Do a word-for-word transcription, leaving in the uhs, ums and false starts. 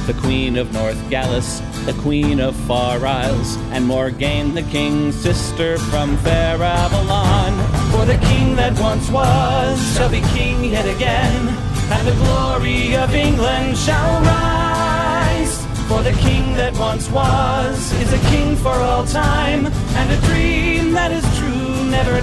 the Queen of North Gallus, the Queen of Far Isles, and Morgaine, the King's sister from fair Avalon. For the King that once was shall be King yet again, and the glory of England shall rise. For the King that once was is a King for all time, and a dream that is true never